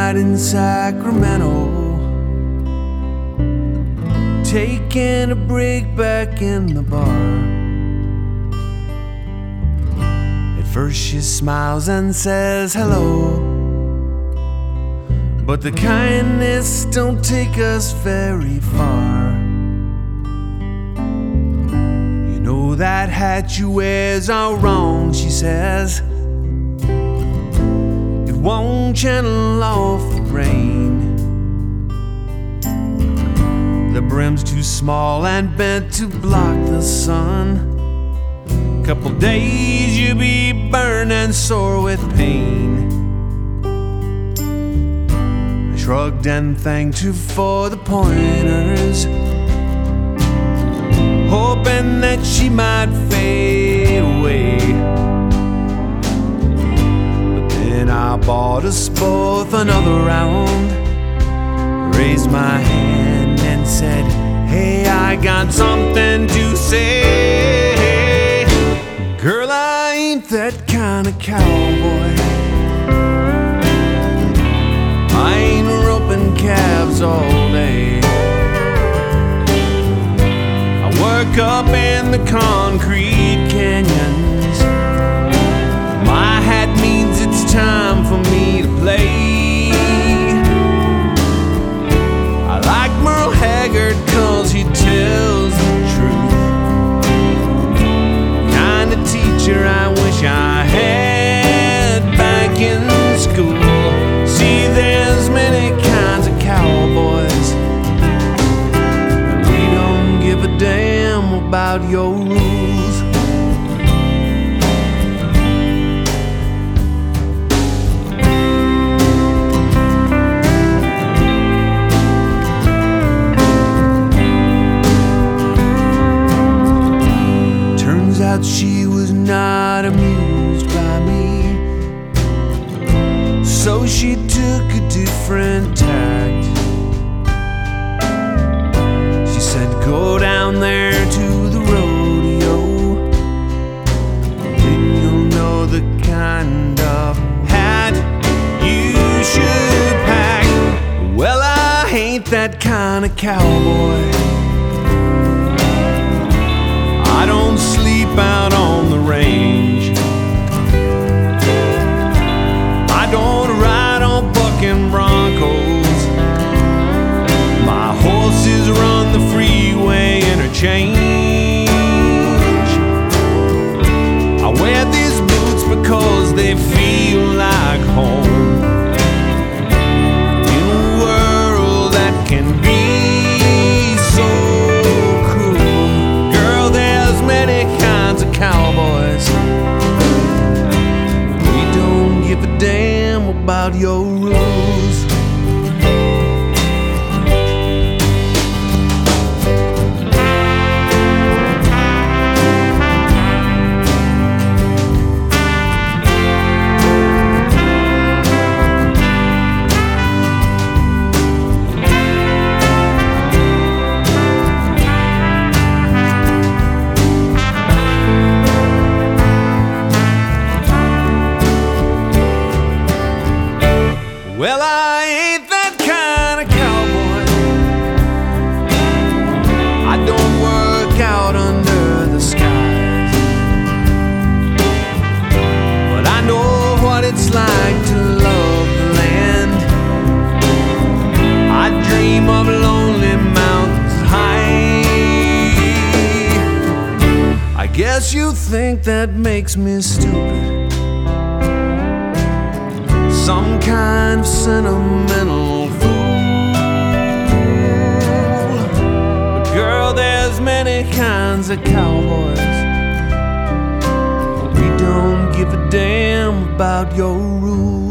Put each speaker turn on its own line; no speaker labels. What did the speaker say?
night in Sacramento, taking a break back in the bar. At first she smiles and says hello, but the kindness don't take us very far. You know that hat you wear's all wrong, she says. It won't channel off the rain. The brim's too small and bent to block the sun. Couple days you'll be burning sore with pain. I shrugged and thanked her for the pointers, hoping that she might fade away. But then I bought us both another round, raised my hand and said, hey, I got something to say. Girl, I ain't that kind of cowboy. I ain't roping calves all day. I work up in the concrete canyons. My hat means it's time for me to play. I like Merle Haggard 'cause he tells the truth. Kind of teacher I wish I had back in school. See, there's many kinds of cowboys, and we don't give a damn about your rules. Turns out she was not amused by me, so she took a different tact. She said, go down there to the rodeo, then you'll know the kind of hat you should pack. Well, I ain't that kind of cowboy. I don't sleep out on the range. I don't ride on bucking broncos. My horses run the freeway interchange. I wear these boots because they feel like home in a world that can be so cruel. Girl, there's many kinds of cowboys. We don't give a damn about your rules. Well, I ain't that kind of cowboy. I don't work out under the skies, but I know what it's like to love the land. I dream of lonely mountains high. I guess you think that makes me stupid, some kind of sentimental fool. But girl, there's many kinds of cowboys. We don't give a damn about your rules.